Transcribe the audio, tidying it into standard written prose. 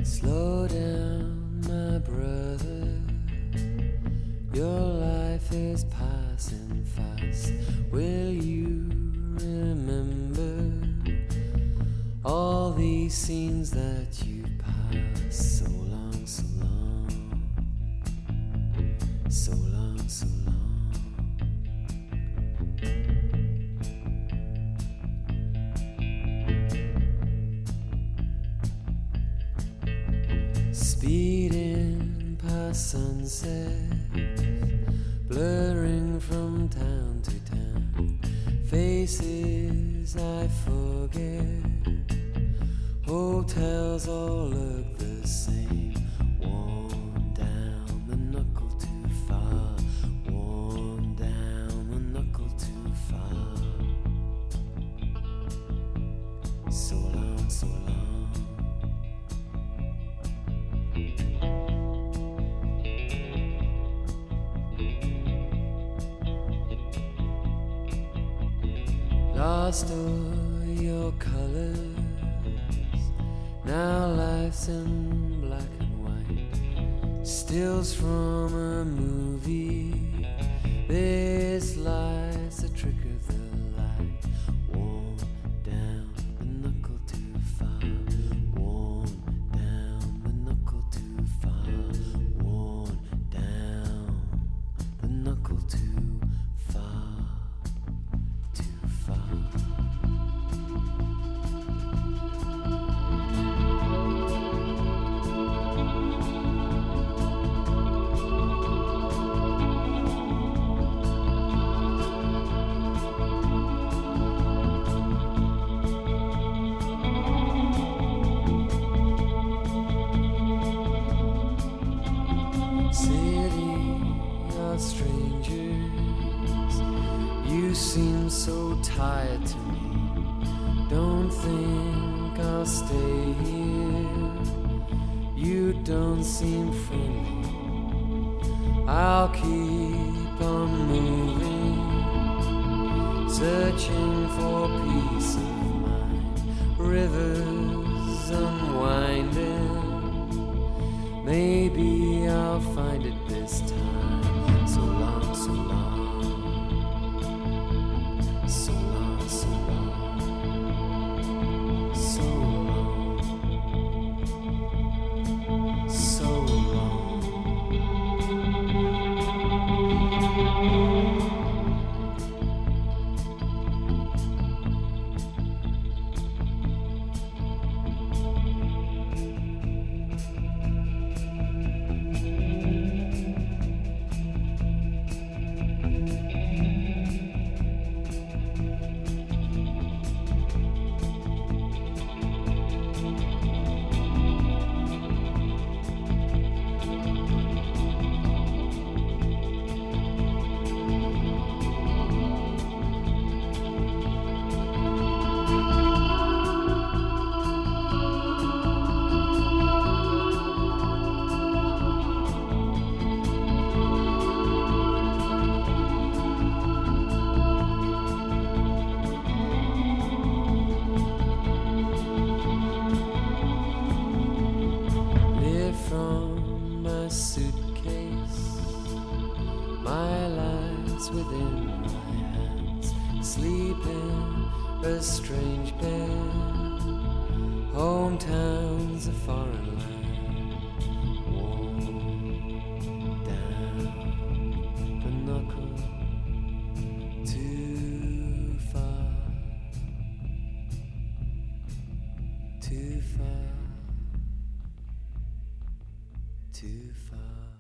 Slow down, my brother. Your life is passing fast. Will you remember all these scenes that you passed? So long, so long. So long, so long. Speeding past sunset, blurring from town to town, faces I forget, hotels all look the same, worn down the knuckle too far, worn down the knuckle too far. So long, so long. Lost all your colors, now life's in black and white. Stills from a movie, this life's a trick of the light. Worn down the knuckle too far, worn down the knuckle too far, worn down the knuckle too far. City of strangers, you seem so tired to me. Don't think I'll stay here. You don't seem friendly. I'll keep on moving, searching for peace of mind. Rivers unwinding, maybe I'll find it this time. So long, so long. So long, so long. So long. So long. My life's within my hands, sleep in a strange bed. Hometown's a foreign land, worn down the knuckle too far, too far, too far.